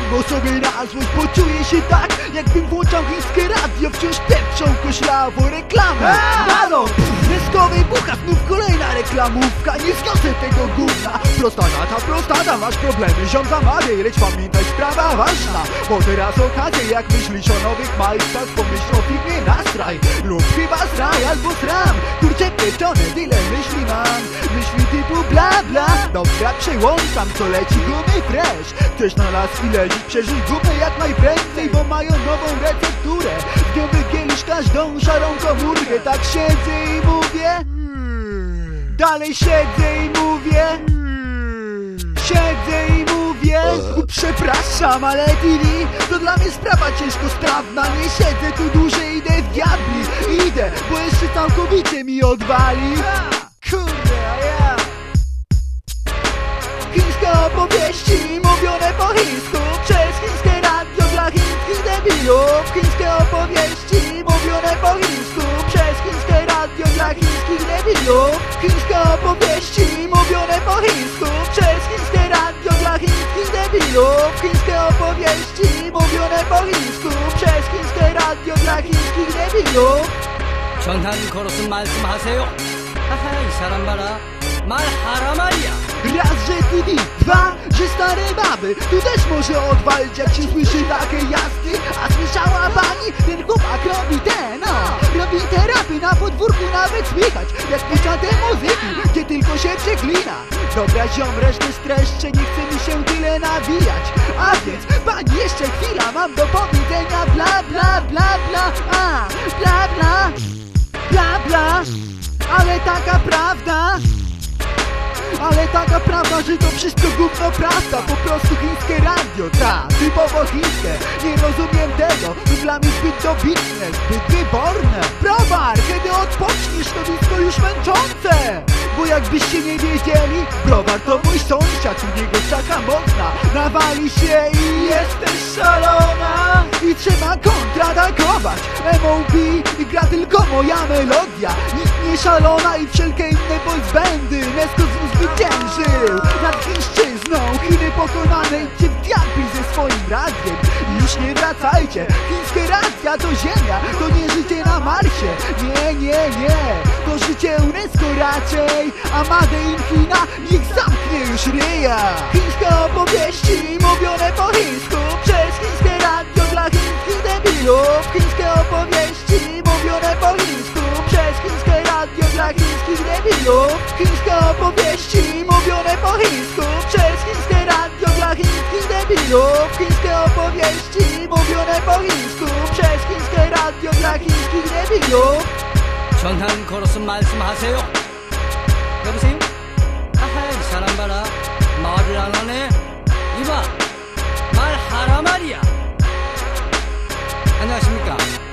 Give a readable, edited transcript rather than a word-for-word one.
Bo sobie na złość poczuję się tak, jakbym włączał chińskie radio. Wciąż pieprzą koślawo reklamy. Halo! Kreskowej bucha, znów kolejna reklamówka. Nie zniosę tego gówna. Prostata, masz problemy, ziom zamawiaj. Lecz pamiętaj, sprawa ważna. Bo teraz okazja, jak myślisz o nowych majstach, pomyśl o filmie Nastraj. Lub chyba Zraj albo Sram. Kurczę pieczone, tyle myśli mam. Myśli typu bla bla. Dobra, przełączam, co leci gumy fresh. Chcesz na laski lecić, przeżyj gumę jak najprędzej, bo mają nową recepturę. W nią wygielisz każdą szarą komórkę. Tak siedzę i mówię, dalej siedzę i mówię, siedzę i mówię, przepraszam, ale TV to dla mnie sprawa ciężko sprawna. Nie siedzę tu dłużej, idę w diabli. Idę, bo jeszcze całkowicie mi odwali. Kurde, a ja chińskie opowieści mówione po chińsku przez chińskie radio dla chińskich debilów. Chińskie opowieści mówione po chińsku przez chińskie radio dla chińskich debilów. Chińskie opowieści mówione po chińsku przez chińskie radio dla chińskich debilów. Chińskie opowieści mówione po chińsku przez chińskie radio dla chińskich debilów. 전한 걸었음 말씀하세요. 하하, 이 사람 봐라. 말하라 말이야. Raz, że TV, dwa, że stare baby. Tu też może odwalić, jak się słyszy takie jazdy. A słyszała pani? Ten chłopak robi robi te rapy na podwórku, nawet słychać jak puszcza te muzyki, gdzie tylko się przeklina. Dobra ziom, resztę streszczę, nie chce mi się tyle nawijać. A więc, pani, jeszcze chwila, mam do powiedzenia bla bla bla bla. Bla bla, bla bla. Ale taka prawda, że to wszystko gówno prawda. Po prostu chińskie radio, typowo chińskie. Nie rozumiem tego, to dla mnie zbyt dobitne, zbyt wyborne. Browar, kiedy odpoczniesz, to disco już męczące. Bo jakbyście nie wiedzieli, browar to mój sąsiad, u niego taka mocna. Nawali się i jesteś szalona. I trzeba kontratakować. MOB i gra tylko moja melodia. Nikt nie szalona i wszelkie inne boys bandy. Nesko zwyciężył nad chińszczyzną. Chiny pokonane, idźcie w diabli ze swoim radiem. Już nie wracajcie, chińskie radia to ziemia. To nie życie na Marsie, nie. To życie UNESCO raczej. A Made in China niech zamknie już ryja. Chińskie opowieści mówione po chińsku przez chińskie radio dla chińskich debilów. Chińskie opowieści mówione po chińsku przez chińskie radio dla chińskich debilów. Chińskie opowieści mówione po chińsku przez chińskie radio dla chińskich debilów. Chińskie opowieści mówione po chińsku przez chińskie radio dla chińskich debilów. 전한 걸었음 말씀하세요. 여보세요? 하하, 이 사람 봐라. 말을 안 하네. 이봐, 말하라 말이야. 안녕하십니까?